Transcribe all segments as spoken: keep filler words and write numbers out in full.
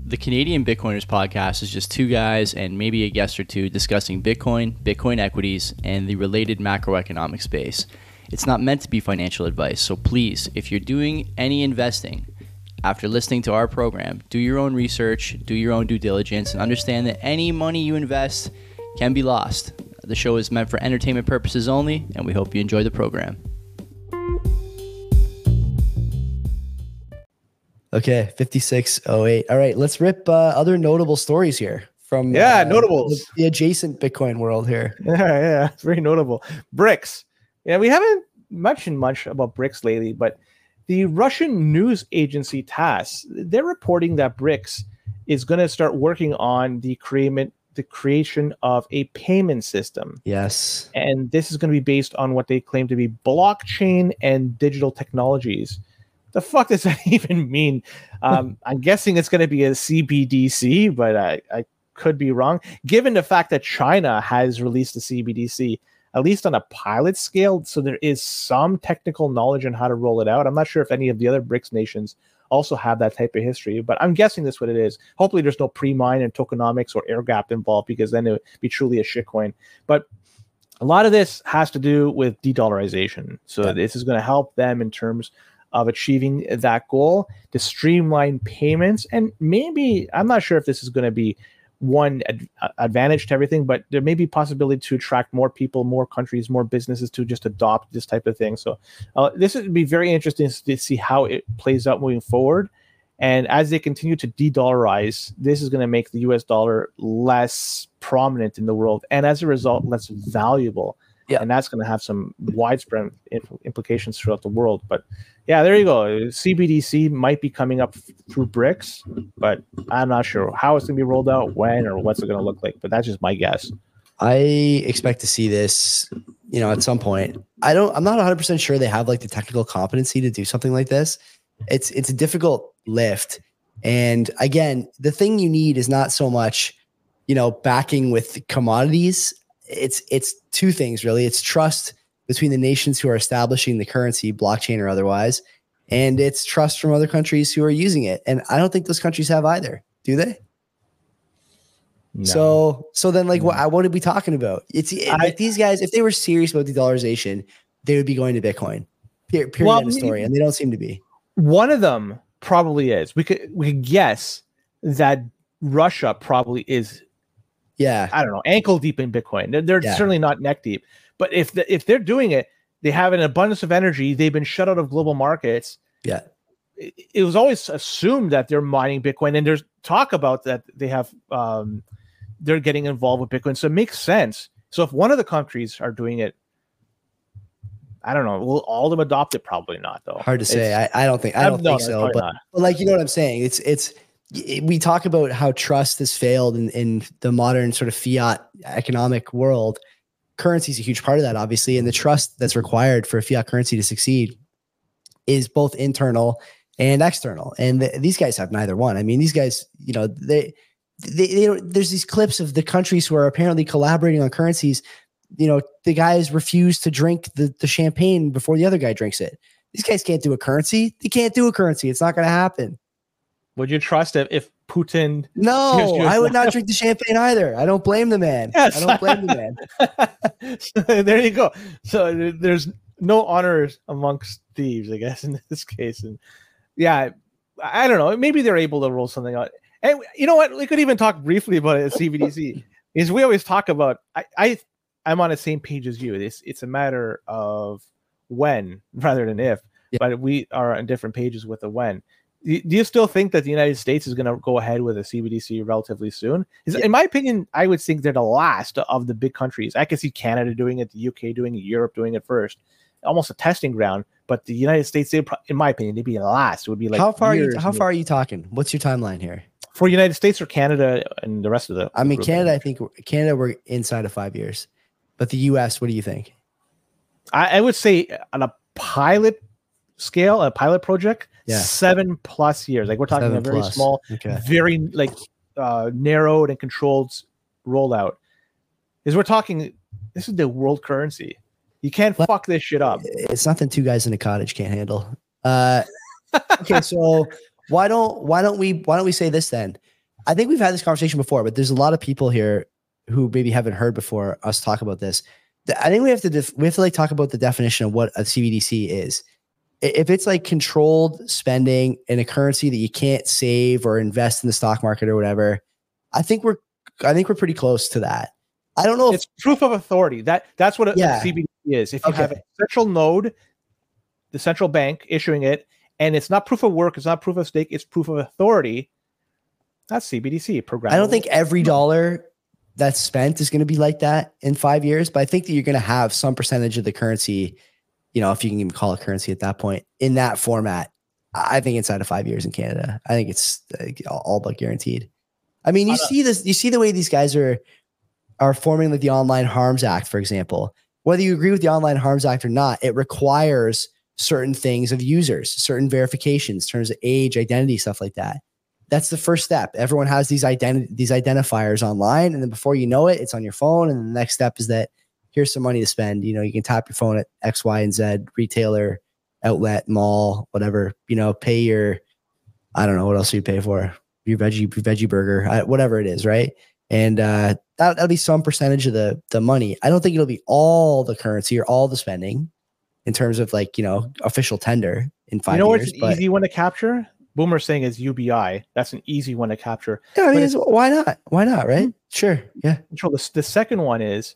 The Canadian Bitcoiners podcast is just two guys and maybe a guest or two discussing Bitcoin, Bitcoin equities, and the related macroeconomic space. It's not meant to be financial advice, so please, if you're doing any investing after listening to our program, do your own research, do your own due diligence, and understand that any money you invest can be lost. The show is meant for entertainment purposes only, and we hope you enjoy the program. Okay, fifty-six oh eight. All right, let's rip uh, other notable stories here from yeah, uh, notables. The adjacent Bitcoin world here. Yeah, yeah, very notable. BRICS. Yeah, we haven't mentioned much about BRICS lately, but the Russian news agency TASS, they're reporting that BRICS is going to start working on the creation the creation of a payment system. Yes. And this is going to be based on what they claim to be blockchain and digital technologies. The fuck does that even mean? Um, I'm guessing it's going to be a C B D C, but I, I could be wrong. Given the fact that China has released a C B D C, at least on a pilot scale, so there is some technical knowledge on how to roll it out. I'm not sure if any of the other BRICS nations also have that type of history, but I'm guessing that's what it is. Hopefully there's no pre-mine and tokenomics or air gap involved, because then it would be truly a shitcoin. But a lot of this has to do with de-dollarization. So yeah. This is going to help them in terms of achieving that goal, to streamline payments. And maybe, I'm not sure if this is going to be one ad- advantage to everything, but there may be possibility to attract more people, more countries, more businesses to just adopt this type of thing. So uh, this would be very interesting to see how it plays out moving forward. And as they continue to de-dollarize, this is going to make the U S dollar less prominent in the world, and as a result, less valuable. Yeah. And that's going to have some widespread impl- implications throughout the world. But yeah, there you go. C B D C might be coming up f- through BRICS, but I'm not sure how it's going to be rolled out, when, or what's it going to look like. But that's just my guess. I expect to see this, you know, at some point. I don't. I'm not one hundred percent sure they have like the technical competency to do something like this. It's it's a difficult lift, and again, the thing you need is not so much, you know, backing with commodities. It's it's two things really. It's trust between the nations who are establishing the currency, blockchain or otherwise, and it's trust from other countries who are using it. And I don't think those countries have either, do they? No. So so then like no. what what are we talking about? It's it, I, like these guys, if they were serious about de-dollarization, they would be going to Bitcoin. Period, period well, end of story. And they don't seem to be. One of them probably is. We could we could guess that Russia probably is. Yeah, I don't know, ankle deep in Bitcoin. They're, they're yeah. certainly not neck deep. But if the, if they're doing it, they have an abundance of energy. They've been shut out of global markets. Yeah, it, it was always assumed that they're mining Bitcoin, and there's talk about that they have um, they're getting involved with Bitcoin. So it makes sense. So if one of the countries are doing it, I don't know. Will all of them adopt it? Probably not, though. Hard to say. I, I don't think. I don't no, think so. But, but like you know what I'm saying. It's it's. We talk about how trust has failed in, in the modern sort of fiat economic world. Currency is a huge part of that, obviously. And the trust that's required for a fiat currency to succeed is both internal and external. And the, these guys have neither one. I mean, these guys, you know, they, they, they don't, there's these clips of the countries who are apparently collaborating on currencies. You know, the guys refuse to drink the, the champagne before the other guy drinks it. These guys can't do a currency. They can't do a currency. It's not going to happen. Would you trust if, if Putin? No, I would not drink the champagne either. I don't blame the man. Yes. I don't blame the man. So, there you go. So there's no honors amongst thieves, I guess, in this case. And yeah, I don't know. Maybe they're able to roll something out. And you know what? We could even talk briefly about it at C B D C. Is we always talk about. I, I I'm on the same page as you. It's it's a matter of when rather than if. Yeah. But we are on different pages with the when. Do you still think that the United States is going to go ahead with a C B D C relatively soon? Yeah. In my opinion, I would think they're the last of the big countries. I can see Canada doing it, the U K doing it, Europe doing it first, almost a testing ground. But the United States, they, in my opinion, they'd be the last. It would be like how far? Are you, how far are you talking? What's your timeline here for United States or Canada and the rest of the? I mean, Canada. I think Canada we're inside of five years, but the U S. What do you think? I, I would say on a pilot scale, a pilot project. Yeah. Seven plus years. Like we're talking Seven a very plus. small, okay. very like uh, narrowed and controlled rollout. Is we're talking. This is the world currency. You can't well, fuck this shit up. It's nothing two guys in a cottage can't handle. Uh, okay, so why don't why don't we why don't we say this then? I think we've had this conversation before, but there's a lot of people here who maybe haven't heard before us talk about this. I think we have to def- we have to like talk about the definition of what a C B D C is. If it's like controlled spending in a currency that you can't save or invest in the stock market or whatever, I think we're I think we're pretty close to that. I don't know if it's proof of authority. That that's what a, Yeah. a C B D C is. If you Okay. have a central node, the central bank issuing it, and it's not proof of work, it's not proof of stake, it's proof of authority. That's C B D C program. I don't think every dollar that's spent is going to be like that in five years, but I think that you're going to have some percentage of the currency, you know, if you can even call it currency at that point, in that format. I think inside of five years in Canada, I think it's like, all but guaranteed. I mean, you see this, you see the way these guys are are forming like the Online Harms Act, for example. Whether you agree with the Online Harms Act or not, it requires certain things of users, certain verifications, in terms of age, identity, stuff like that. That's the first step. Everyone has these identi- these identifiers online, and then before you know it, it's on your phone. And the next step is that here's some money to spend. You know, you can tap your phone at X, Y, and Z retailer, outlet, mall, whatever. You know, pay your, I don't know what else you pay for, your veggie your veggie burger, uh, whatever it is, right? And uh, that that'll be some percentage of the the money. I don't think it'll be all the currency or all the spending in terms of like, you know, official tender in five you know years. what's an easy one to capture? Boomer's saying is U B I. That's an easy one to capture. Yeah, I But mean, it's- it's, why not? Why not? Right? Mhm. Sure. Yeah. Control. The, the second one is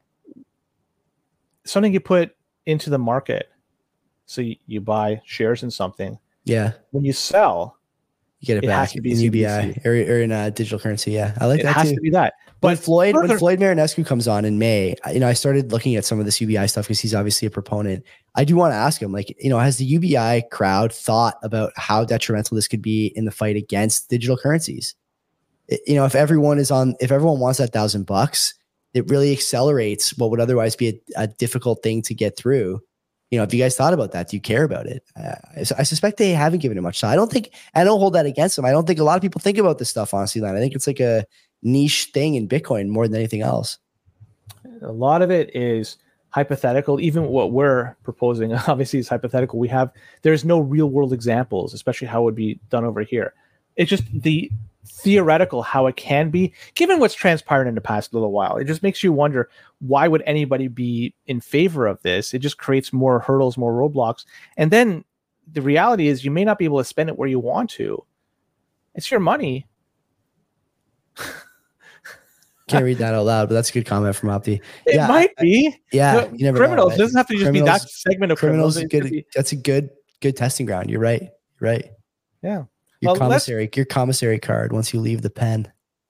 something you put into the market. So you, you buy shares in something. Yeah. When you sell, You get it, It back has to be in U B I C B D C. or, or in uh, digital currency. Yeah. I like it that has too. to be that. When But Floyd, when further- Floyd Marinescu comes on in May, I- you know, I started looking at some of this U B I stuff because he's obviously a proponent. I do want to ask him, like, you know, has the U B I crowd thought about how detrimental this could be in the fight against digital currencies? It- you know, if everyone is on, if everyone wants that thousand bucks, it really accelerates what would otherwise be a, a difficult thing to get through. You know, have you guys thought about that? Do you care about it? Uh, I, I suspect they haven't given it much thought. I don't think, I don't hold that against them. I don't think a lot of people think about this stuff, honestly, Len. I think it's like a niche thing in Bitcoin more than anything else. a lot of it is hypothetical. Even what we're proposing, obviously, is hypothetical. We have there's no real world examples, especially how it would be done over here. It's just the theoretical how it can be, given what's transpired in the past little while. It just makes you wonder, why would anybody be in favor of this? It just creates more hurdles, more roadblocks. And then the reality is you may not be able to spend it where you want to. It's your money. Can't read that out loud, but that's a good comment from Opti. It Yeah, might I- be. Yeah, But you never criminals. know. It doesn't have to just be that Criminals- segment of Criminals criminals. is It could good. be- That's a good, good testing ground. You're right. You're right. yeah. Your Well, let's- commissary, your commissary card once you leave the pen.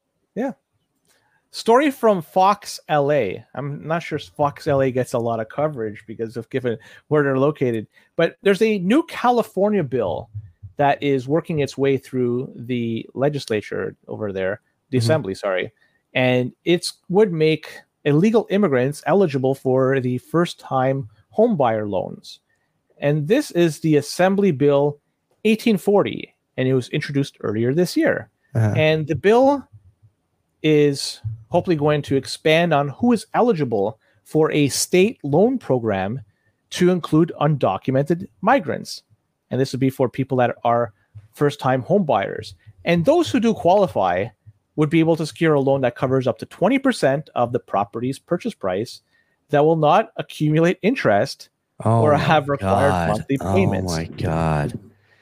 Story from Fox L A. I'm not sure Fox L A gets a lot of coverage because of given where they're located, but there's a new California bill that is working its way through the legislature over there, the Mhm. assembly, sorry, and it's would make illegal immigrants eligible for the first-time homebuyer loans. And this is the Assembly Bill eighteen forty, and it was introduced earlier this year. Uh-huh. And the bill is hopefully going to expand on who is eligible for a state loan program to include undocumented migrants. And this would be for people that are first-time home buyers. And those who do qualify would be able to secure a loan that covers up to twenty percent of the property's purchase price that will not accumulate interest Oh or my have required God. monthly payments. Oh my God.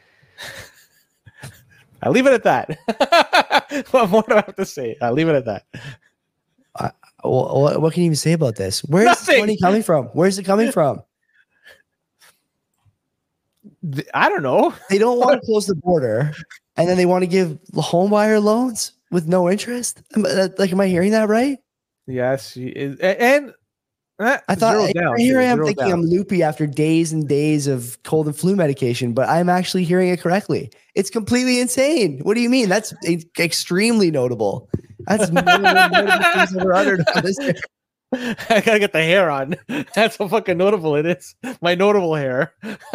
I'll leave it at that. What more do I have to say? I'll leave it at that. What, what can you even say about this? Where's this Nothing. money coming from? Where's it coming from? Th- I don't know. They don't want to close the border, and then they want to give home buyer loans with no interest. Am I- Like, am I hearing that right? Yes, she is. A- and uh, I thought zero here, down, here I am zero thinking down. I'm loopy after days and days of cold and flu medication, but I'm actually hearing it correctly. It's completely insane. What do you mean? That's e- extremely notable. That's more than one notable things ever uttered on this. I gotta get the hair on. That's how fucking notable it is. My notable hair.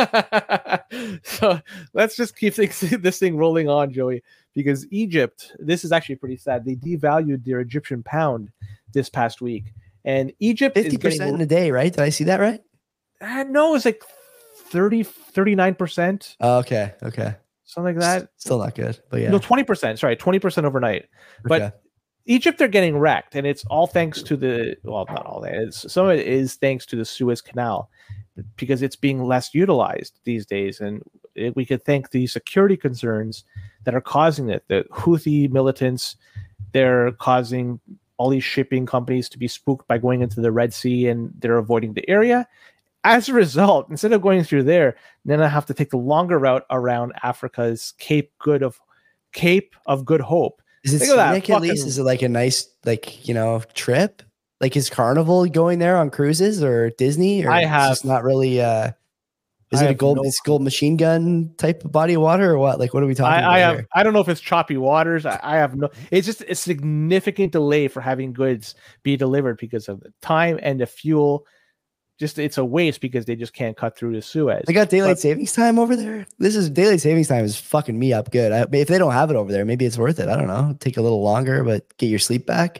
So let's just keep things, this thing rolling on, Joey, because Egypt, this is actually pretty sad. They devalued their Egyptian pound this past week. And Egypt Fifty is getting, percent in a day, right? Did I see that right? uh, no, it's like thirty, thirty-nine percent. Oh, okay, okay. something like that. Still not good, but yeah. No, twenty percent. Sorry, twenty percent overnight. But Okay. Egypt, they're getting wrecked, and it's all thanks to the well, not all that. It's, some of it is thanks to the Suez Canal because it's being less utilized these days, and it, we could thank the security concerns that are causing it. The Houthi militants, they're causing all these shipping companies to be spooked by going into the Red Sea, and they're avoiding the area. As a result, instead of going through there, then I have to take the longer route around Africa's Cape Good of Cape of Good Hope. Is it Think of that scenic at least? fucking- Is it like a nice, like, you know, trip? Like, is Carnival going there on cruises or Disney? Or I it's have- just not really. Uh, is I it a have gold? no It's gold machine gun type of body of water or what? Like, what are we talking about? I, I have here? I don't know if it's choppy waters. I, I have no. It's just a significant delay for having goods be delivered because of the time and the fuel. Just it's a waste because they just can't cut through the Suez. They got daylight But- savings time over there. This is daylight savings time is fucking me up good. I, if they don't have it over there, maybe it's worth it. I don't know. Take a little longer, but get your sleep back.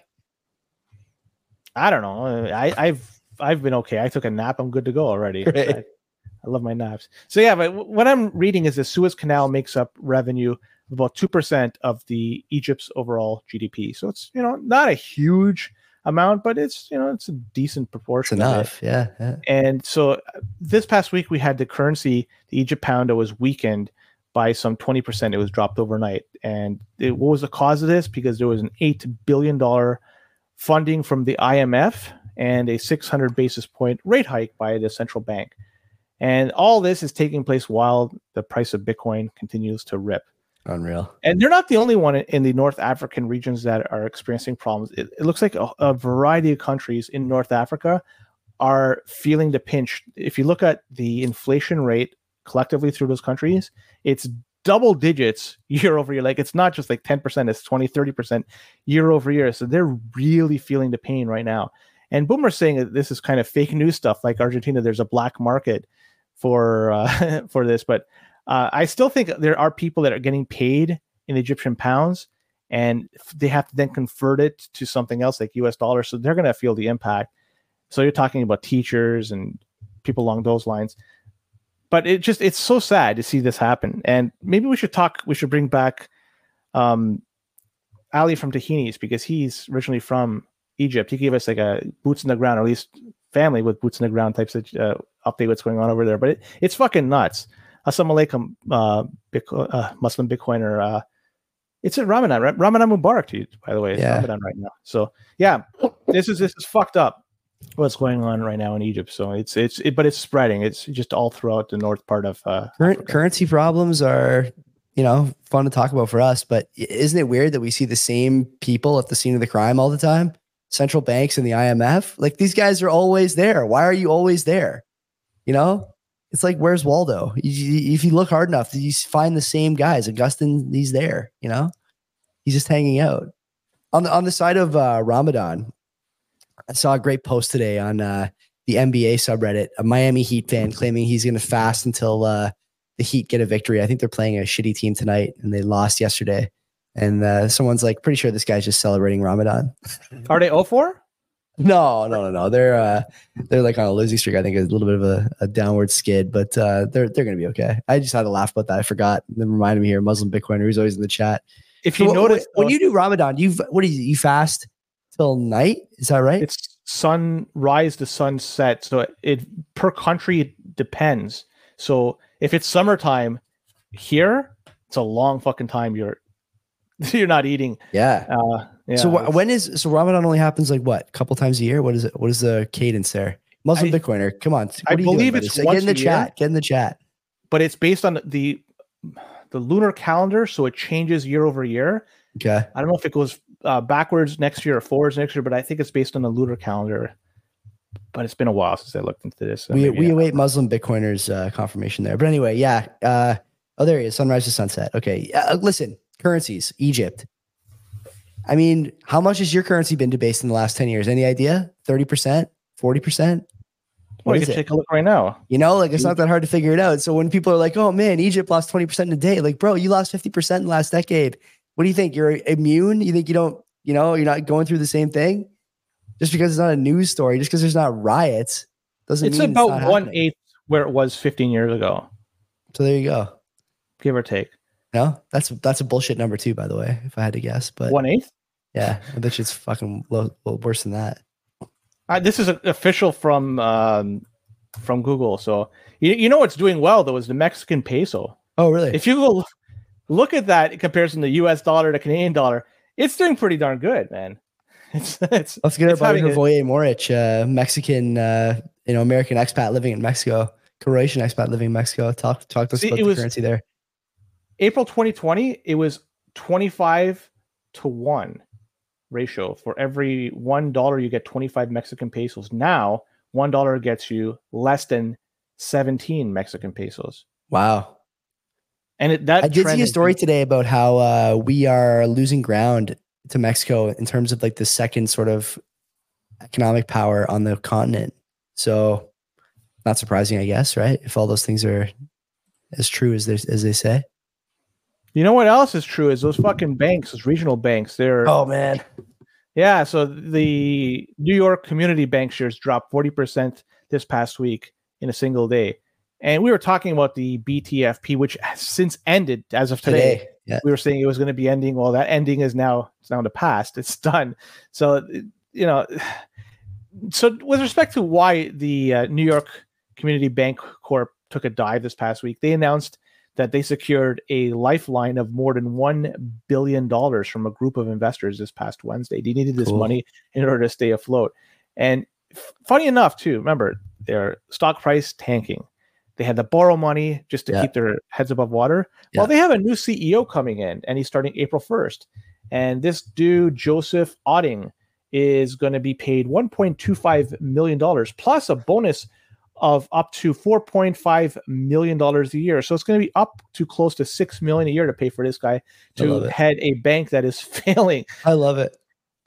I don't know. I, I've I've been okay. I took a nap. I'm good to go already. Right. I, I love my naps. So yeah, but w- what I'm reading is the Suez Canal makes up revenue of about two percent of the Egypt's overall G D P. So it's you know not a huge amount, but it's you know it's a decent It's proportion. of it. enough. Yeah, yeah. And so uh, this past week we had the currency, the Egypt pound, that was weakened by some twenty percent. It was dropped overnight. And it, what was the cause of this? Because there was an eight billion dollars funding from the I M F and a six hundred basis point rate hike by the central bank. And all this is taking place while the price of Bitcoin continues to rip. Unreal. And they're not the only one in the North African regions that are experiencing problems. It, it looks like a, a variety of countries in North Africa are feeling the pinch. If you look at the inflation rate collectively through those countries, it's double digits year over year. Like it's not just like ten percent, it's twenty, thirty percent year over year. So they're really feeling the pain right now. And Boomer's saying that this is kind of fake news stuff. Like Argentina, there's a black market for uh, for this, but uh, I still think there are people that are getting paid in Egyptian pounds, and they have to then convert it to something else like U S dollars. So they're going to feel the impact. So you're talking about teachers and people along those lines. But it just it's so sad to see this happen. And maybe we should talk. We should bring back um, Ali from Tahini's because he's originally from Egypt. He gave us like a boots in the ground, or at least family with boots in the ground types of uh, update what's going on over there. But it, it's fucking nuts. Assalamu alaikum, uh, Bitcoin, uh, Muslim Bitcoiner. Uh, it's a Ramadan, right? Ramadan Mubarak to you, by the way. It's Yeah. Ramadan right now. So yeah, this is this is fucked up. What's going on right now in Egypt? So it's it's it, but it's spreading. It's just all throughout the north part of uh, Current Africa. currency problems are, you know, fun to talk about for us, but i- isn't it weird that we see the same people at the scene of the crime all the time? Central banks and the I M F, like these guys are always there. Why are you always there? You know, it's like, where's Waldo? You- you- If you look hard enough, you find the same guys. Augustine, he's there. You know, he's just hanging out. On the on the side of uh, Ramadan, I saw a great post today on uh, the N B A subreddit. A Miami Heat fan claiming he's going to fast until uh, the Heat get a victory. I think they're playing a shitty team tonight, and they lost yesterday. And uh, someone's like, pretty sure this guy's just celebrating Ramadan. Are they oh four? No, no, no, no. They're uh, they're like on a losing streak. I think a little bit of a, a downward skid, but uh, they're they're gonna be okay. I just had to laugh about that. I forgot. It reminded me here, Muslim Bitcoiner, who's always in the chat. If So you what- notice, when you do Ramadan, you what do you you fast till night? Is that right? it's sunrise to sunset, so it, it per country it depends. So if it's summertime here, it's a long fucking time. You're you're not eating. yeah. Uh, yeah, so wh- it's- when is so Ramadan only happens like what? A couple times a year? What is it? What is the cadence there? Muslim I- Bitcoiner, come on. What I are you believe doing, it's buddy? Say- once get in the a year. chat. Get in the chat. but it's based on the the lunar calendar, so it changes year over year. Okay. I don't know if it goes uh, backwards next year or forwards next year, but I think it's based on the lunar calendar. But it's been a while since I looked into this. So we maybe we I- await Muslim Bitcoiners uh, confirmation there. But anyway, yeah. Uh, oh, there he is. Sunrise to sunset. Okay. Uh, listen, currencies, Egypt. I mean, how much has your currency been debased in the last ten years? Any idea? thirty percent? forty percent? Well, What you is can it? take a look right now. You know, like it's not that hard to figure it out. So when people are like, oh man, Egypt lost twenty percent in a day, like, bro, you lost fifty percent in the last decade. What do you think? You're immune? You think you don't, you know, you're not going through the same thing? Just because it's not a news story, just because there's not riots, doesn't It's mean about it's not one happening. eighth where it was fifteen years ago, So there you go. give or take. No, that's that's a bullshit number too, by the way, if I had to guess. But One eighth. yeah, I bet you it's fucking low, low, worse than that. Uh, this is official from um, from Google. So you, you know what's doing well though is the Mexican peso. Oh, really? If you go look at that in comparison to U S dollar to Canadian dollar, it's doing pretty darn good, man. It's it's Let's get our it's buddy having a- Hrvoje Moric, uh, Mexican, uh, you know, American expat living in Mexico, Croatian expat living in Mexico. Talk talk to us See, about it the was- currency there. April twenty twenty, it was twenty-five to one ratio. For every one dollar, you get twenty-five Mexican pesos. Now, one dollar gets you less than seventeen Mexican pesos. Wow. And it, that I did trend see a has story been- today about how uh, we are losing ground to Mexico in terms of like the second sort of economic power on the continent. So not surprising, I guess, right? If all those things are as true as they, as they say. You know what else is true is those fucking banks, those regional banks. They're Oh, man. yeah. So the New York Community Bank shares dropped forty percent this past week in a single day. And we were talking about the B T F P, which has since ended as of today. Today. Yeah. We were saying it was going to be ending. Well, that ending is now it's now in the past. It's done. So you know. So with respect to why the uh, New York Community Bank Corp took a dive this past week, they announced that they secured a lifeline of more than one billion dollars from a group of investors this past Wednesday. They needed this Cool. money in order to stay afloat. And f- funny enough, too, remember, their stock price tanking. They had to borrow money just to Yeah. keep their heads above water. Yeah. Well, they have a new C E O coming in, and he's starting April first. And this dude, Joseph Otting, is going to be paid one point two five million dollars plus a bonus of up to four point five million dollars a year. So it's going to be up to close to six million dollars a year to pay for this guy I love to it. head a bank that is failing. I love it.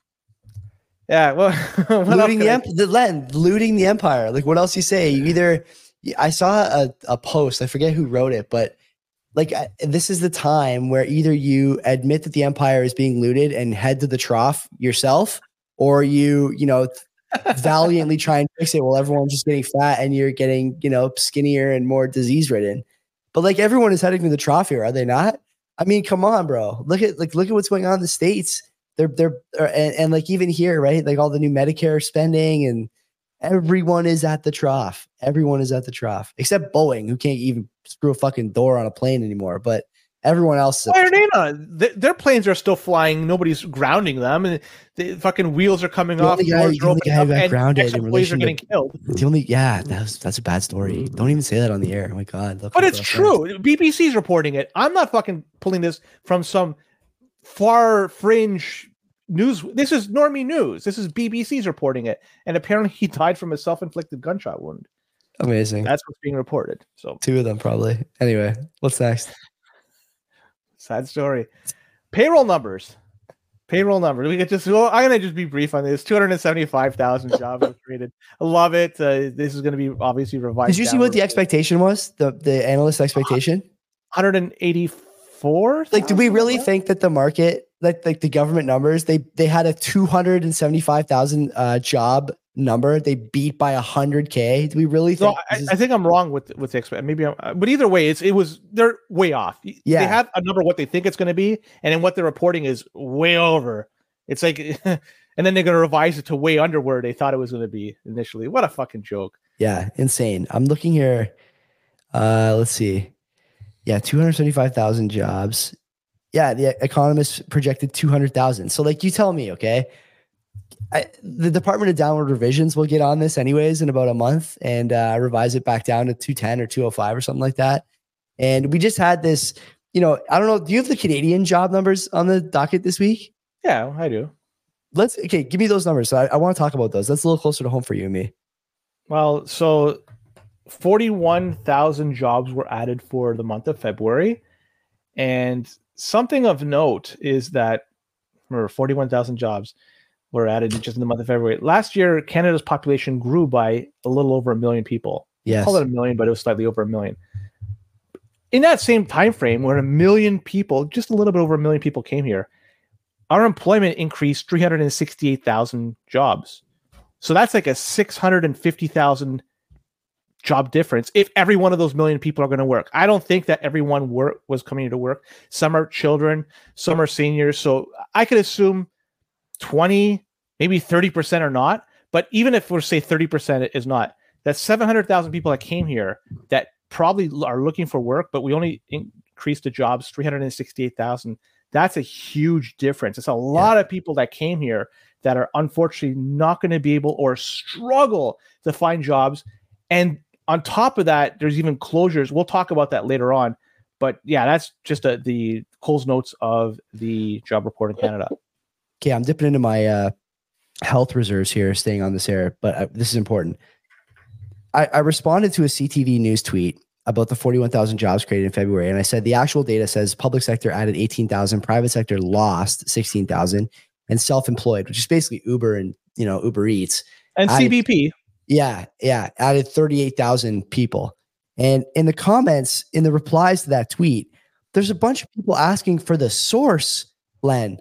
Yeah, well, what else looting can the, I- emp- the land, looting the empire. Like, what else you say? You either, I saw a, a post, I forget who wrote it, but like, I, this is the time where either you admit that the empire is being looted and head to the trough yourself, or you, you know, valiantly try and fix it while everyone's just getting fat and you're getting, you know, skinnier and more disease ridden. But like, everyone is heading to the trough here, are they not? I mean, come on, bro. Look at like, look at what's going on in the States. They're they're uh, and, and like even here, right? Like all the new Medicare spending, and everyone is at the trough. Everyone is at the trough, except Boeing, who can't even screw a fucking door on a plane anymore. But everyone else is. Why are they not? Th- Their planes are still flying. Nobody's grounding them, and the fucking wheels are coming The off. only guy- doors the are only opening guy up, who got and grounded in ex-employees are relation to- getting killed. The only yeah, that's that's a bad story. Don't even say that on the air. Oh my god. look But how it's bad. true. B B C's reporting it. I'm not fucking pulling this from some far fringe news. This is normie news. This is B B C's reporting it. And apparently he died from a self-inflicted gunshot wound. Amazing. That's what's being reported. So Two of them probably. Anyway, what's next? sad story. Payroll numbers. Payroll numbers. We could just. Well, I'm gonna just be brief on this. two hundred seventy-five thousand jobs were created. I love it. Uh, this is going to be obviously revised. Did you see what the downward. expectation was? The the analyst expectation? one hundred eighty-four. Like, do we really think that the market, like like the government numbers, they they had a two hundred seventy-five thousand uh, job number, they beat by a hundred k? Do we really think? No, I, this is- I think I'm wrong with with the expect. Maybe, I'm, uh, but either way, it's it was they're way off. Yeah. They have a number what they think it's going to be, and then what they're reporting is way over. It's like, and then they're going to revise it to way under where they thought it was going to be initially. What a fucking joke! yeah, insane. I'm looking here. Uh, let's see. Yeah, two hundred seventy-five thousand jobs. Yeah, the economists projected two hundred thousand. So, like, you tell me, okay? I, the Department of Downward Revisions will get on this anyways in about a month and uh, revise it back down to two ten or two oh five or something like that. And we just had this, you know, I don't know. Do you have the Canadian job numbers on the docket this week? Yeah, I do. Let's, okay, give me those numbers. So I, I want to talk about those. That's a little closer to home for you and me. Well, so forty-one thousand jobs were added for the month of February. And something of note is that, remember, forty-one thousand jobs were added just in the month of February. Last year, Canada's population grew by a little over a million people. Yes. Call it a million, but it was slightly over a million. In that same time frame, when a million people, just a little bit over a million people came here, our employment increased three hundred sixty-eight thousand jobs. So that's like a six hundred fifty thousand job difference if every one of those million people are going to work. I don't think that everyone work was coming to work. Some are children, some are seniors. So I could assume twenty, maybe thirty percent are not. But even if we're say thirty percent is not, that's seven hundred thousand people that came here that probably are looking for work, but we only increased the jobs three hundred sixty-eight thousand. That's a huge difference. It's a lot yeah. of people that came here that are unfortunately not going to be able or struggle to find jobs. And on top of that, there's even closures. We'll talk about that later on. But yeah, that's just a, the Coles Notes of the job report in Canada. Okay, I'm dipping into my uh, health reserves here, staying on this air, but uh, this is important. I, I responded to a C T V News tweet about the forty-one thousand jobs created in February. And I said, the actual data says public sector added eighteen thousand, private sector lost sixteen thousand, and self-employed, which is basically Uber and, you know, Uber Eats. And added, C B P. Yeah. Yeah. Added thirty-eight thousand people. And in the comments, in the replies to that tweet, there's a bunch of people asking for the source, Len.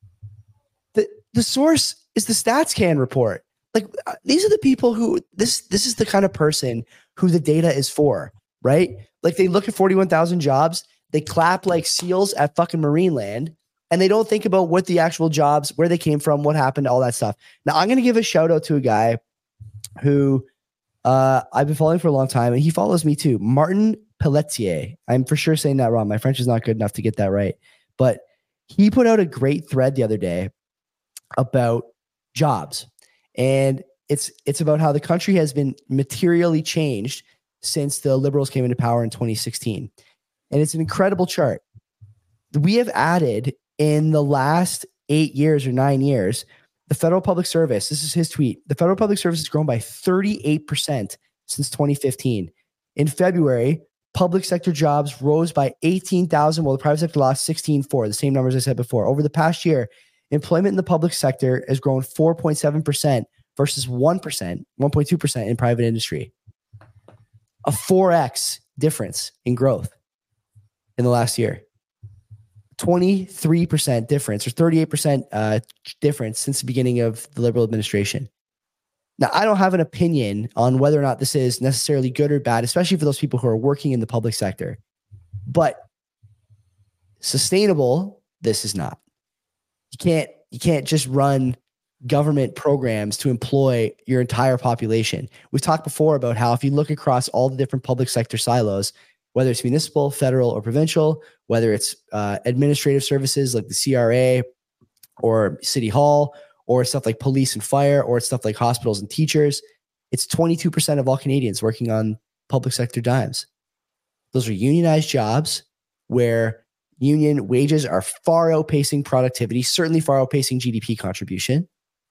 The, the source is the StatsCan report. Like, these are the people who, this, this is the kind of person who the data is for, right? Like, they look at forty-one thousand jobs, they clap like seals at fucking Marineland, and they don't think about what the actual jobs, where they came from, what happened, all that stuff. Now, I'm going to give a shout out to a guy who uh, I've been following for a long time, and he follows me too. Martin Pelletier. I'm for sure saying that wrong. My French is not good enough to get that right. But he put out a great thread the other day about jobs. And it's it's about how the country has been materially changed since the Liberals came into power in twenty sixteen. And it's an incredible chart. We have added in the last eight years or nine years, the federal public service, this is his tweet, the federal public service has grown by thirty-eight percent since twenty fifteen. In February, public sector jobs rose by eighteen thousand, while the private sector lost sixteen thousand four, the same numbers I said before. Over the past year, employment in the public sector has grown four point seven percent versus one percent, one point two percent in private industry. A four X difference in growth in the last year. twenty-three percent difference or thirty-eight percent uh, difference since the beginning of the Liberal administration. Now, I don't have an opinion on whether or not this is necessarily good or bad, especially for those people who are working in the public sector. But sustainable, this is not. You can't, you can't just run government programs to employ your entire population. We've talked before about how if you look across all the different public sector silos, whether it's municipal, federal, or provincial, whether it's uh, administrative services like the C R A or City Hall, or stuff like police and fire, or it's stuff like hospitals and teachers, it's twenty-two percent of all Canadians working on public sector dimes. Those are unionized jobs where union wages are far outpacing productivity, certainly far outpacing G D P contribution.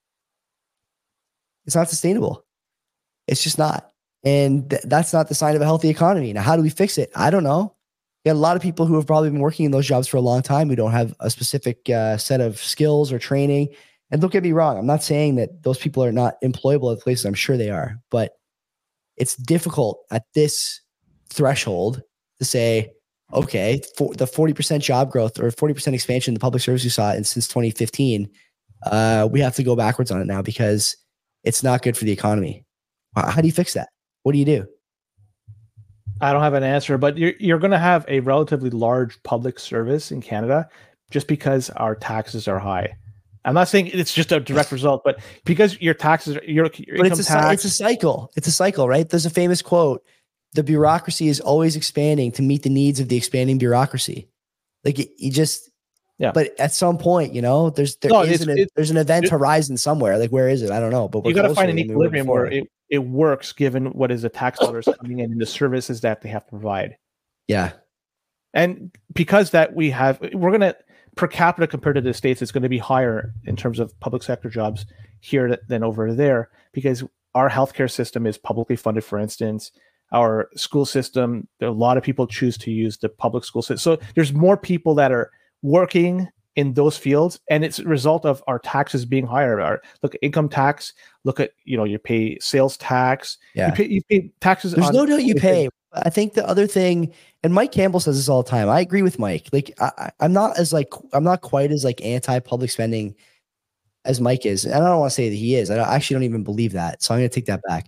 It's not sustainable. It's just not. And th- that's not the sign of a healthy economy. Now, how do we fix it? I don't know. You got a lot of people who have probably been working in those jobs for a long time who don't have a specific uh, set of skills or training. And don't get me wrong, I'm not saying that those people are not employable at places. I'm sure they are. But it's difficult at this threshold to say, okay, for the forty percent job growth or forty percent expansion in the public service we saw in since twenty fifteen, uh, we have to go backwards on it now because it's not good for the economy. How do you fix that? What do you do? I don't have an answer, but you're you're going to have a relatively large public service in Canada just because our taxes are high. I'm not saying it's just a direct result, but because your taxes, are, your, your but income it's a, tax, it's a cycle. It's a cycle, right? There's a famous quote: "The bureaucracy is always expanding to meet the needs of the expanding bureaucracy." Like you, you just, yeah. But at some point, you know, there's there no, is an, there's an event it, horizon somewhere. Like where is it? I don't know. But you got to find an equilibrium where it, it works, given what is the tax dollars coming in and the services that they have to provide. Yeah, and because that we have, we're gonna. Per capita compared to the States, it's going to be higher in terms of public sector jobs here than over there because our healthcare system is publicly funded, for instance. Our school system, there are a lot of people choose to use the public school system. So there's more people that are working in those fields, and it's a result of our taxes being higher. Our, look at income tax, look at, you know, you pay sales tax. Yeah. You pay, you pay taxes. There's on no doubt you pay. I think the other thing, and Mike Campbell says this all the time. I agree with Mike. Like I, I'm not as like I'm not quite as like anti-public spending as Mike is, and I don't want to say that he is. I, don't, I actually don't even believe that. So I'm going to take that back.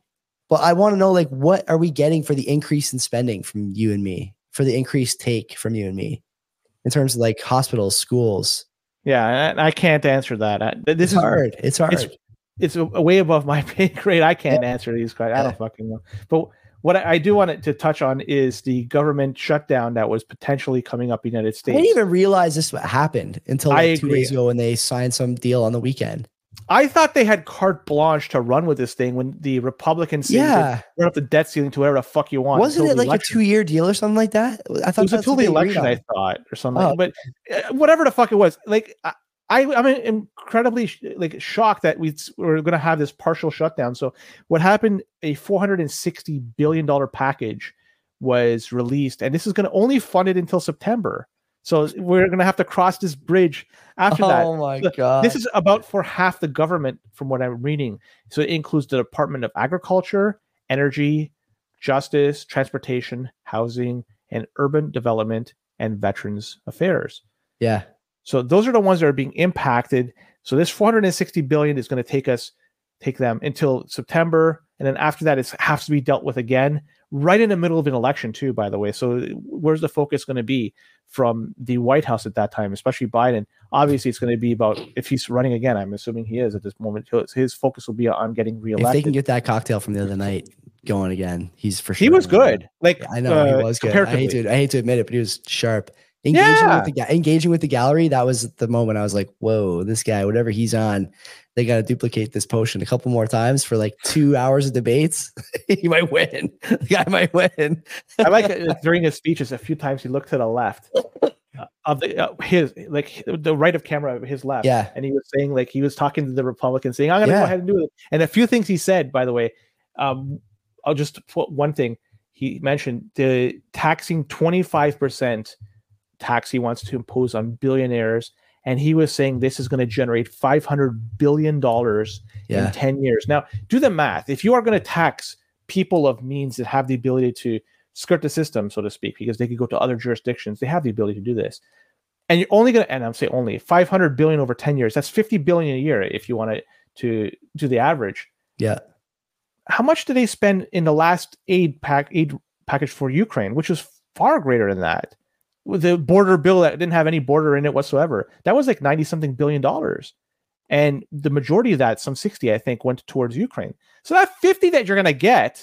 But I want to know, like, what are we getting for the increase in spending from you and me, for the increased take from you and me in terms of like hospitals, schools? Yeah, and I can't answer that. I, this It's is hard. It's hard. It's, it's a, a way above my pay grade. I can't yeah. answer these questions. I don't fucking know. But what I, I do want to touch on is the government shutdown that was potentially coming up in the United States. I didn't even realize this happened until like two days ago when they signed some deal on the weekend. I thought they had carte blanche to run with this thing when the Republicans yeah. run up the debt ceiling to whatever the fuck you want. Wasn't it like election. a two-year deal or something like that? I thought it was until the election, I thought, or something. Oh. But uh, whatever the fuck it was, like I, I'm incredibly sh- like shocked that we we're going to have this partial shutdown. So what happened? A four hundred sixty billion dollars package was released, and this is going to only fund it until September. So we're going to have to cross this bridge after oh that. Oh my God. This is about for half the government from what I'm reading. So it includes the Department of Agriculture, Energy, Justice, Transportation, Housing, and Urban Development, and Veterans Affairs. Yeah. So those are the ones that are being impacted. So this four hundred sixty billion dollars is going to take us, take them until September. And then after that, it has to be dealt with again, right in the middle of an election too, by the way. So where's the focus going to be from the White House at that time, especially Biden? Obviously, it's going to be about, if he's running again, I'm assuming he is at this moment, his focus will be on getting reelected. If they can get that cocktail from the other night going again, he's for sure. He was good. Like yeah, I know uh, he was good. I hate to I hate to admit it, but he was sharp. Engaging yeah. with the engaging with the gallery, that was the moment I was like, whoa, this guy, whatever he's on, they got to duplicate this potion a couple more times for like two hours of debates. He might win. The guy might win. I like it, during his speeches, a few times he looked to the left uh, of the uh, his like the right of camera, his left. Yeah. And he was saying, like, he was talking to the Republicans saying, I'm going to yeah. go ahead and do it. And a few things he said, by the way, um, I'll just put one thing. He mentioned the taxing twenty-five percent tax he wants to impose on billionaires, and he was saying this is going to generate five hundred billion dollars yeah. in ten years. Now, do the math. If you are going to tax people of means that have the ability to skirt the system, so to speak, because they could go to other jurisdictions, they have the ability to do this, and you're only going to, and I'm saying only five hundred billion over ten years, that's fifty billion a year if you want to to do the average. Yeah. How much did they spend in the last aid pack aid package for Ukraine, which was far greater than that? The border bill that didn't have any border in it whatsoever, that was like ninety something billion dollars. And the majority of that, some sixty, I think, went towards Ukraine. So that fifty that you're going to get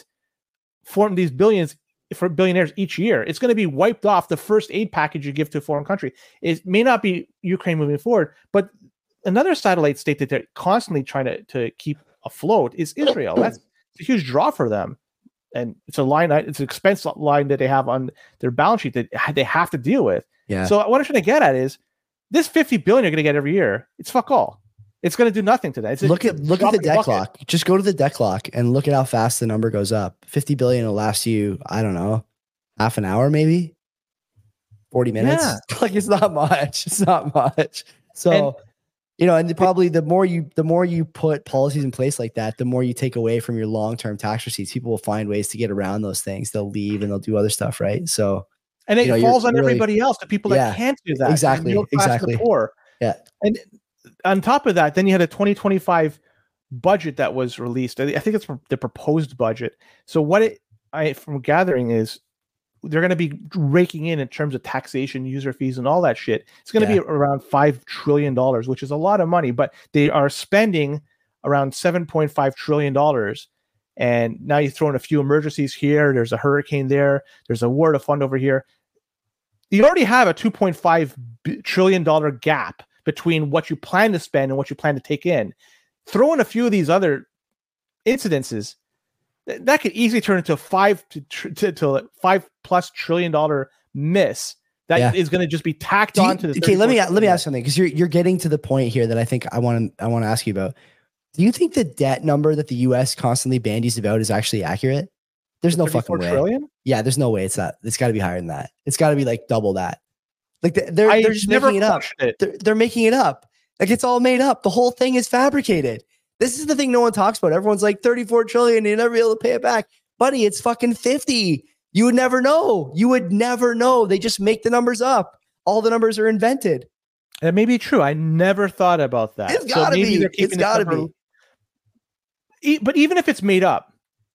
from these billions for billionaires each year, it's going to be wiped off the first aid package you give to a foreign country. It may not be Ukraine moving forward, but another satellite state that they're constantly trying to, to keep afloat is Israel. That's a huge draw for them. And it's a line, it's an expense line that they have on their balance sheet that they have to deal with. Yeah. So what I'm trying to get at is this fifty billion you're going to get every year. It's fuck all. It's going to do nothing to that. It's look a, at look at the debt clock. Just go to the debt clock and look at how fast the number goes up. fifty billion will last you, I don't know, half an hour, maybe forty minutes. Yeah. Like it's not much. It's not much. So. And, You know, and the, probably the more you the more you put policies in place like that, the more you take away from your long-term tax receipts. People will find ways to get around those things. They'll leave and they'll do other stuff, right? So, and it you know, falls on really, everybody else, the people that yeah, can't do that. Exactly, exactly. The poor. Yeah, and on top of that, then you had a twenty twenty-five budget that was released. I think it's the proposed budget. So what it I from gathering is, they're going to be raking in in terms of taxation, user fees, and all that shit. It's going to yeah. be around five trillion dollars, which is a lot of money, but they are spending around seven point five trillion dollars. And now you throw in a few emergencies here. There's a hurricane there. There's a war to fund over here. You already have a two point five trillion dollars gap between what you plan to spend and what you plan to take in. Throw in a few of these other incidences, that could easily turn into a five to, to, to five plus trillion dollar miss that yeah. is going to just be tacked on to the. Okay, let me let me ask something, because you're you're getting to the point here that I think I want to I want to ask you about. Do you think the debt number that the U S constantly bandies about is actually accurate? There's no fucking way. Trillion? Yeah, there's no way it's that. It's got to be higher than that. It's got to be like double that. Like they're they're, they're just making it up. It. They're, they're making it up. Like it's all made up. The whole thing is fabricated. This is the thing no one talks about. Everyone's like thirty-four trillion, you'll never be able to pay it back. Buddy, it's fucking fifty. You would never know. You would never know. They just make the numbers up. All the numbers are invented. That may be true. I never thought about that. It's gotta so be. It's gotta be. But even if it's made up,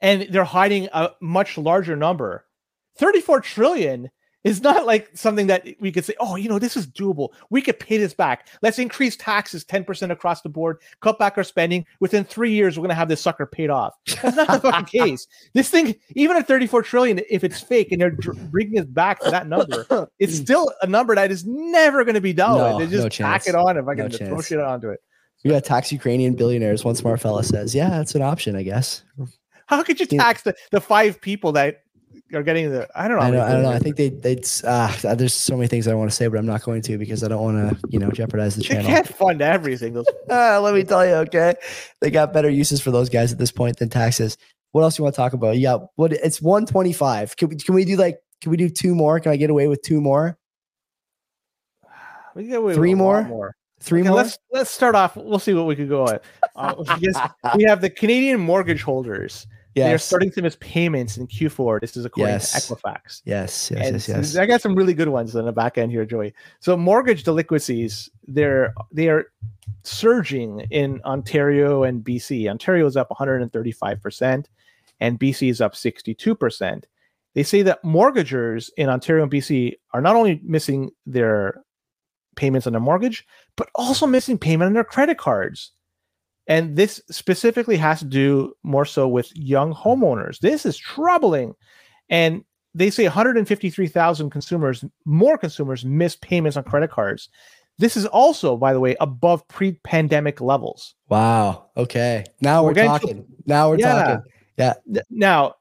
and they're hiding a much larger number. thirty-four trillion is not like something that we could say, oh, you know, this is doable. We could pay this back. Let's increase taxes ten percent across the board, cut back our spending. Within three years, we're going to have this sucker paid off. That's not the fucking case. This thing, even at thirty-four trillion, if it's fake and they're dr- bringing us back to that number, it's still a number that is never going to be done. No, They just no tack chance. it on if I can No just throw chance. shit onto it. We got tax Ukrainian billionaires. One smart fella says, yeah, that's an option, I guess. How could you Yeah. tax the, the five people that are getting the, I don't know. I how know, many I don't know. I billionaires think they, they'd, uh, there's so many things I want to say, but I'm not going to because I don't want to, you know, jeopardize the They channel. can't fund everything. Those Uh, let me tell you, okay? They got better uses for those guys at this point than taxes. What else you want to talk about? Yeah, what it's one twenty-five. Can we, can we do like, can we do two more? Can I get away with two more? we can get away with Three a lot more? more. Three Okay, more? Let's let's start off. We'll see what we could go at. Uh, I guess we have the Canadian mortgage holders. They are Yes. starting to miss payments in Q four. This is according Yes. to Equifax. Yes, yes, And yes, yes. I got some really good ones on the back end here, Joey. So mortgage delinquencies, they're they are surging in Ontario and B C. Ontario is up one hundred thirty-five percent, and B C is up sixty-two percent. They say that mortgagers in Ontario and B C are not only missing their payments on their mortgage, but also missing payment on their credit cards. And this specifically has to do more so with young homeowners. This is troubling. And they say one hundred fifty-three thousand consumers, more consumers, miss payments on credit cards. This is also, by the way, above pre-pandemic levels. Wow. Okay. Now We're we're, getting to- talking. Now we're Yeah. talking. Yeah. Th- Now,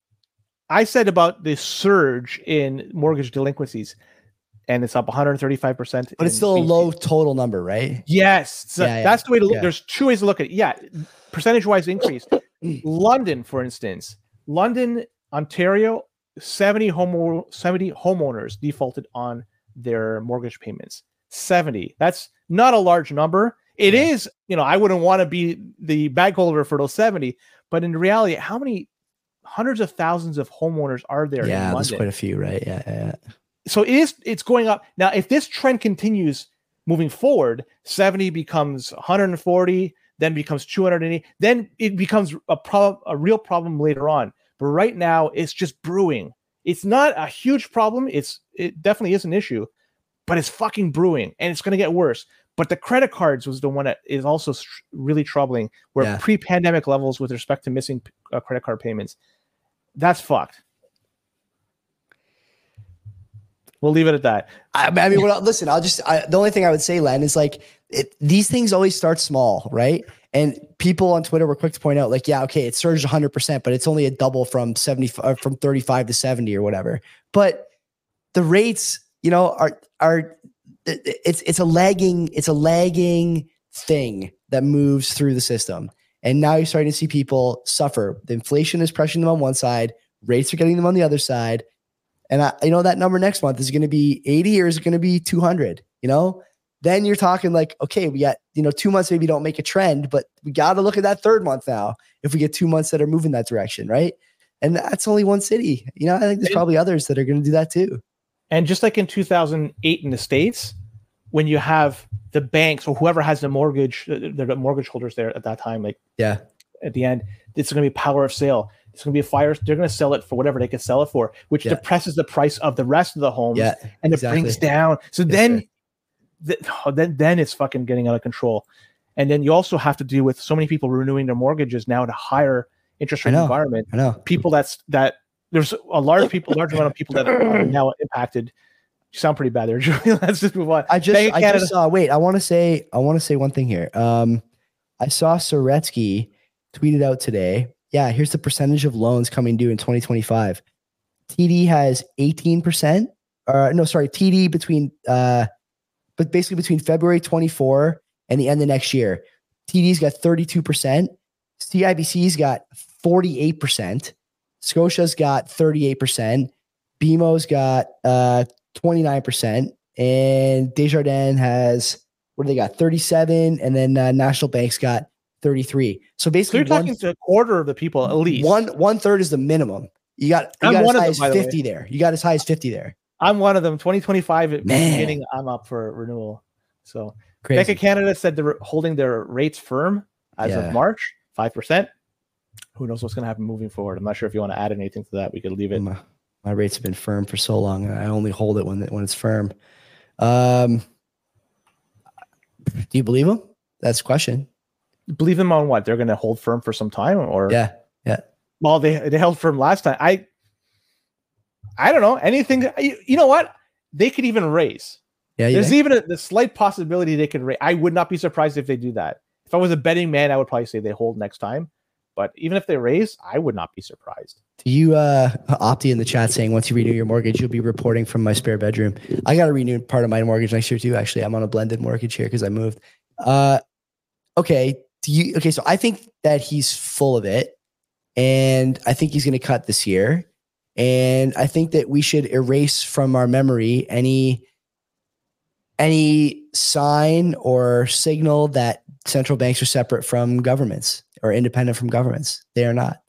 I said about the surge in mortgage delinquencies, and it's up one hundred thirty-five percent. But it's still a B C. low total number, right? Yes. So Yeah, yeah, that's the way to look. yeah. There's two ways to look at it. Yeah. Percentage wise increase. London, for instance, London, Ontario, seventy home seventy homeowners defaulted on their mortgage payments. seventy. That's not a large number. It Yeah. is, you know, I wouldn't want to be the bag holder for those seventy, but in reality, how many hundreds of thousands of homeowners are there Yeah, in there's London? quite a few, right? Yeah, yeah, yeah. So it is, it's going up. Now, if this trend continues moving forward, seventy becomes one hundred forty, then becomes two hundred eighty, then it becomes a problem, a real problem later on. But right now, it's just brewing. It's not a huge problem. It's it definitely is an issue, but it's fucking brewing, and it's going to get worse. But the credit cards was the one that is also str- really troubling, where Yeah. pre-pandemic levels with respect to missing uh, credit card payments. That's fucked. We'll leave it at that. I, I mean, well, listen, I'll just, I, the only thing I would say, Len, is like, it, these things always start small, right? And people on Twitter were quick to point out, like, yeah, okay, it surged one hundred percent, but it's only a double from seventy, uh, from thirty-five to seventy or whatever. But the rates, you know, are, are, it's, it's a lagging, it's a lagging thing that moves through the system. And now you're starting to see people suffer. The inflation is pressuring them on one side, rates are getting them on the other side. And I, you know, that number next month is going to be eighty or is it going to be two hundred, you know? Then you're talking like, okay, we got, you know, two months maybe don't make a trend, but we got to look at that third month now if we get two months that are moving that direction, right? And that's only one city. You know, I think there's probably others that are going to do that too. And just like in two thousand eight in the States, when you have the banks or whoever has the mortgage, the mortgage holders there at that time, like Yeah. at the end, it's going to be power of sale. It's going to be a fire. They're going to sell it for whatever they can sell it for, which Yeah. depresses the price of the rest of the homes, Yeah, and it exactly. brings down. So Yes, then, sir. th- oh, then, then it's fucking getting out of control. And then you also have to deal with so many people renewing their mortgages now at a higher interest I rate know. environment. I know. People that's that there's a large people, large amount of people that are now impacted. You sound pretty bad there, Julie. Let's just move on. I just, Bank of I Canada- just saw, wait, I want to say, I want to say one thing here. Um, I saw Soretsky tweeted out today. Yeah, here's the percentage of loans coming due in twenty twenty-five. T D has eighteen percent. Uh, no, sorry, T D between, uh, but basically between February twenty-four and the end of next year. T D's got thirty-two percent. C I B C's got forty-eight percent. Scotia's got thirty-eight percent. B M O's got uh, twenty-nine percent. And Desjardins has, what do they got? thirty-seven. And then uh, National Bank's got thirty-three. So So basically, you're one, talking to a quarter of the people at least. one, one third is the minimum. You got, you I'm got one as of high them, as by the way. fifty there. You got as high as fifty there. I'm one of them. twenty twenty-five at the Man. beginning, I'm up for renewal. So Crazy. Bank of Canada said they're holding their rates firm as Yeah. of March, five percent. who knows what's going to happen moving forward. I'm not sure if you want to add anything to that. We could leave it. My, my rates have been firm for so long, and I only hold it when when it's firm. Um, do you believe them? That's the question. Believe them on what? They're going to hold firm for some time, or yeah, yeah. Well, they they held firm last time. I I don't know anything. You, you know what? They could even raise. Yeah, there's think? even a the slight possibility they could raise. I would not be surprised if they do that. If I was a betting man, I would probably say they hold next time. But even if they raise, I would not be surprised. Do you, uh, Opti in the chat saying once you renew your mortgage, you'll be reporting from my spare bedroom. I got to renew part of my mortgage next year too. Actually, I'm on a blended mortgage here because I moved. Uh, okay. Do you, okay. So I think that he's full of it, and I think he's going to cut this year. And I think that we should erase from our memory any, any sign or signal that central banks are separate from governments or independent from governments. They are not.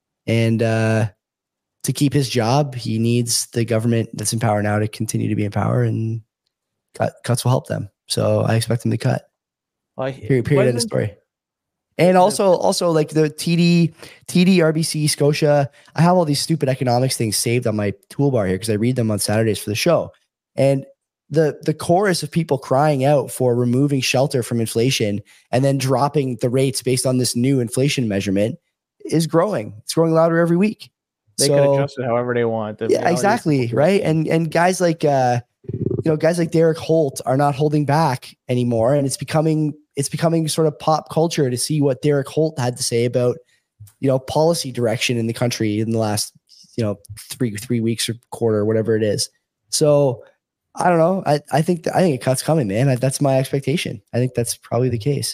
And uh, to keep his job, he needs the government that's in power now to continue to be in power, and cut, cuts will help them. So I expect him to cut. Well, period period end of story. And also, also like the T D, T D, R B C, Scotia, I have all these stupid economics things saved on my toolbar here because I read them on Saturdays for the show. And the the chorus of people crying out for removing shelter from inflation and then dropping the rates based on this new inflation measurement is growing. It's growing louder every week. They so, can adjust it however they want. The yeah, exactly. Right. And and guys like uh, you know, guys like Derek Holt are not holding back anymore. And it's becoming it's becoming sort of pop culture to see what Derek Holt had to say about, you know, policy direction in the country in the last, you know, three three weeks or quarter, whatever it is. So I don't know. I, I think I think a cut's coming, man. I, that's my expectation. I think that's probably the case.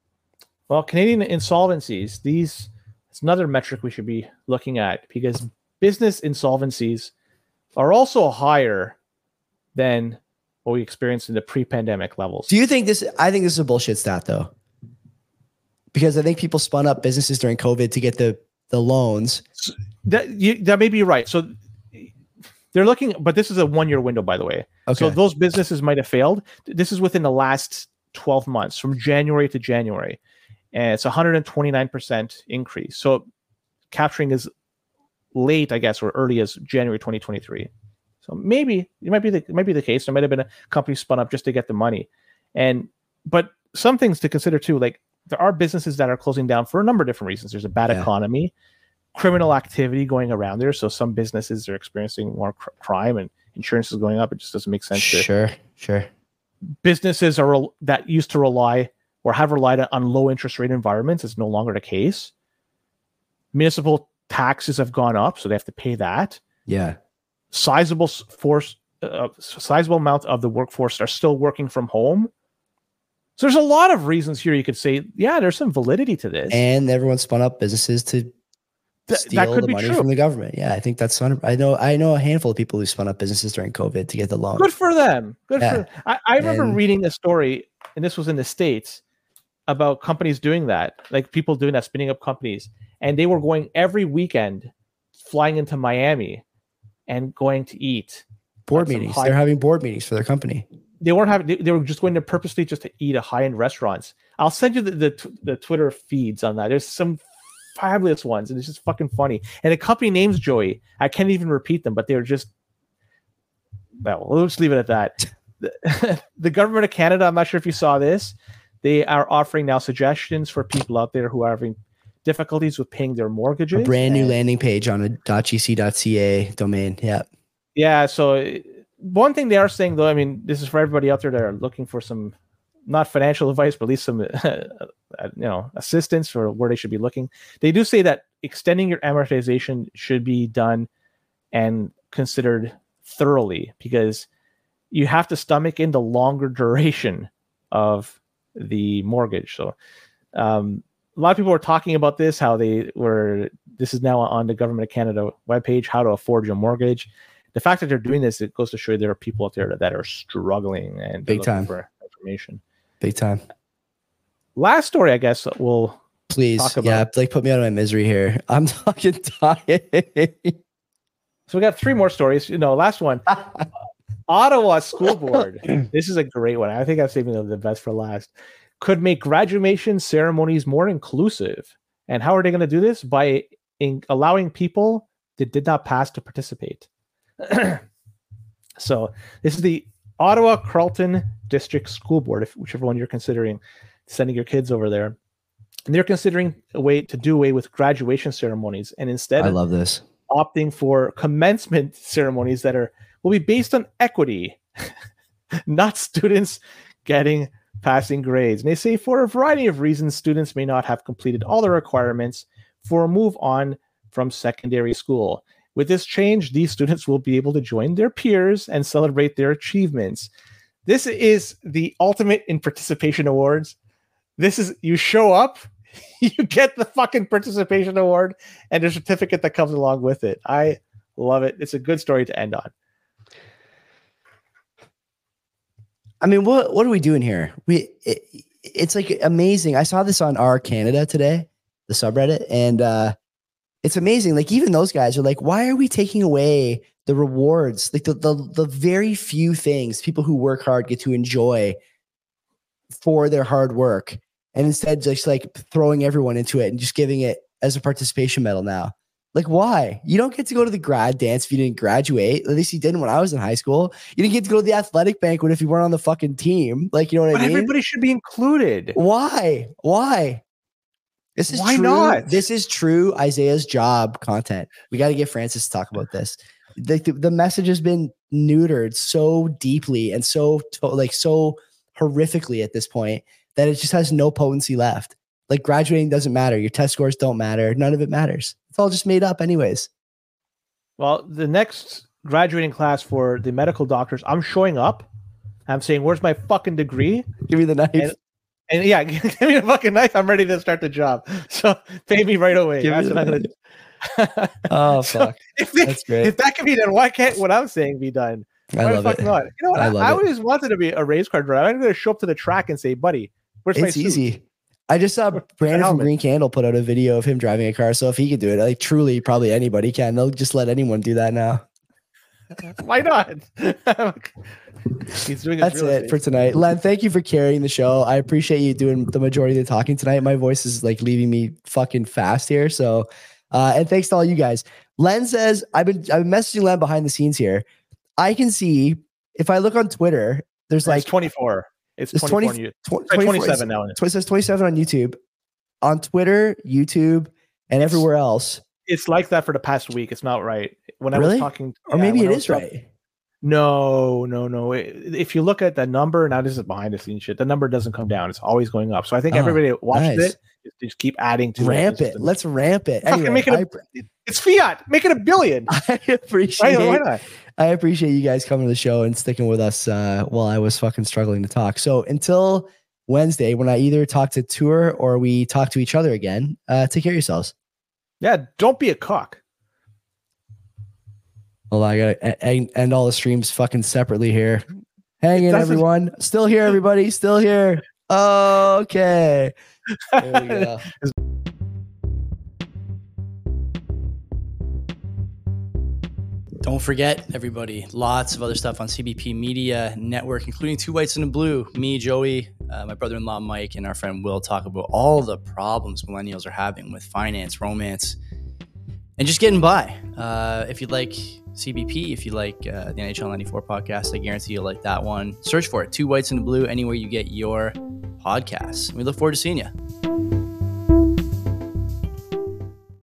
Well, Canadian insolvencies, these it's another metric we should be looking at because business insolvencies are also higher than what we experienced in the pre-pandemic levels. Do you think this? I think this is a bullshit stat, though, because I think people spun up businesses during COVID to get the the loans. That you, that may be right. So they're looking, but this is a one-year window, by the way. Okay. So those businesses might have failed. This is within the last twelve months, from January to January, and it's one hundred twenty-nine percent increase. So capturing as late, I guess, or early as January twenty twenty-three. So maybe it might be the it might be the case. There might have been a company spun up just to get the money, and but some things to consider too. Like there are businesses that are closing down for a number of different reasons. There's a bad yeah. economy, criminal activity going around there. So some businesses are experiencing more cr- crime, and insurance is going up. It just doesn't make sense. Sure, to, sure. Businesses are that used to rely or have relied on low interest rate environments is no longer the case. Municipal taxes have gone up, so they have to pay that. Yeah. Sizable force, uh, sizable amount of the workforce are still working from home. So there's a lot of reasons here you could say, yeah, there's some validity to this. And everyone spun up businesses to Th- steal that could the be money true. from the government. Yeah, I think that's. I know. I know a handful of people who spun up businesses during COVID to get the loan. Good for them. Good yeah. for. Them. I, I remember and, reading a story, and this was in the States, about companies doing that, like people doing that, spinning up companies, and they were going every weekend, flying into Miami, and going to eat. Board meetings. High- They're having board meetings for their company. They weren't having. They, they were just going to purposely just to eat at high-end restaurants. I'll send you the the, the Twitter feeds on that. There's some fabulous ones, and it's just fucking funny. And the company names, Joey, I can't even repeat them, but they're just. Well, we'll just leave it at that. The, the government of Canada, I'm not sure if you saw this. They are offering now suggestions for people out there who are having difficulties with paying their mortgages. A brand new landing page on a .gc.ca domain. Yeah. Yeah. So one thing they are saying, though, I mean, this is for everybody out there that are looking for some, not financial advice, but at least some, you know, assistance for where they should be looking. They do say that extending your amortization should be done and considered thoroughly because you have to stomach in the longer duration of the mortgage. So um, a lot of people were talking about this, how they were, this is now on the Government of Canada webpage, how to afford your mortgage. The fact that they're doing this, it goes to show you there are people out there that, that are struggling and big time for information. Big time. Last story, I guess we'll please. talk about. Yeah, Blake, put me out of my misery here. I'm fucking tired. So we got three more stories. You know, last one. Ottawa School Board. This is a great one. I think I'm saving the best for last. Could make graduation ceremonies more inclusive And how are they going to do this? By in allowing people that did not pass to participate. So this is the Ottawa Carleton District School Board, if whichever one you're considering sending your kids over there. And they're considering a way to do away with graduation ceremonies and instead I love this. opting for commencement ceremonies that are will be based on equity, not students getting passing grades. And they say for a variety of reasons, students may not have completed all the requirements for a move on from secondary school. With this change, these students will be able to join their peers and celebrate their achievements. This is the ultimate in participation awards. This is, you show up, you get the fucking participation award and the certificate that comes along with it. I love it. It's a good story to end on. I mean, what what are we doing here? We it, it's like amazing. I saw this on Our Canada today, the subreddit, and uh, it's amazing. Like even those guys are like, why are we taking away the rewards? Like the the the very few things people who work hard get to enjoy for their hard work, and instead just like throwing everyone into it and just giving it as a participation medal now. Like, why? You don't get to go to the grad dance if you didn't graduate. At least you didn't when I was in high school. You didn't get to go to the athletic banquet if you weren't on the fucking team. Like, you know what but I mean? Everybody should be included. Why? Why? This is Why true. not? This is true Isaiah's job content. We got to get Francis to talk about this. The, the, the message has been neutered so deeply and so to, like so horrifically at this point that it just has no potency left. Like graduating doesn't matter. Your test scores don't matter. None of it matters. It's all just made up anyways. Well, the next graduating class for the medical doctors, I'm showing up. I'm saying, where's my fucking degree? Give me the knife. And, and yeah, give me a fucking knife. I'm ready to start the job. So pay me right away. Give That's me what the I'm going to do. Oh, So fuck. if, they, That's great. if that can be done, why can't what I'm saying be done? I Why love the fuck it. not? You know what? I I, love I it. always wanted to be a race car driver. I'm going to show up to the track and say, buddy, where's my It's suit? easy. I just saw Brandon from helmet. Green Candle put out a video of him driving a car. So if he could do it, like truly, probably anybody can. They'll just let anyone do that now. Why not? He's doing his That's real it estate. for tonight. Len, thank you for carrying the show. I appreciate you doing the majority of the talking tonight. My voice is like leaving me fucking fast here. So, uh, and thanks to all you guys. Len says, I've been, I've been messaging Len behind the scenes here. I can see if I look on Twitter, there's like It's twenty-four. It's It's twenty-four. twenty, on you- tw- Sorry, twenty-four twenty-seven now. It says twenty-seven on YouTube, on Twitter, YouTube, and everywhere else. It's like that for the past week. It's not right. When I Really? was talking, Or yeah, maybe when it I was is talking- right. No, no, no. It- If you look at the number, now this is behind the scenes shit. The number doesn't come down. It's always going up. So I think Oh, everybody that watches nice. it just, just keep adding to Ramp it. it. Let's ramp it. Fucking Anyway, make it a- I, It's fiat. Make it a billion. I appreciate Why, why not? I appreciate you guys coming to the show and sticking with us uh, while I was fucking struggling to talk. So until Wednesday, when I either talk to Tour or we talk to each other again, uh, take care of yourselves. Yeah, don't be a cock. Well, I gotta end, end all the streams fucking separately here. Hang in, doesn't- everyone. Still here, everybody. Still here. Okay. There we go. Don't forget, everybody, lots of other stuff on C B P Media Network, including Two Whites and a Blue. Me, Joey, uh, my brother-in-law Mike, and our friend Will talk about all the problems millennials are having with finance, romance, and just getting by. Uh, if you'd like C B P, if you like uh, the N H L ninety-four podcast, I guarantee you'll like that one. Search for it, Two Whites and a Blue, anywhere you get your podcasts. We look forward to seeing you.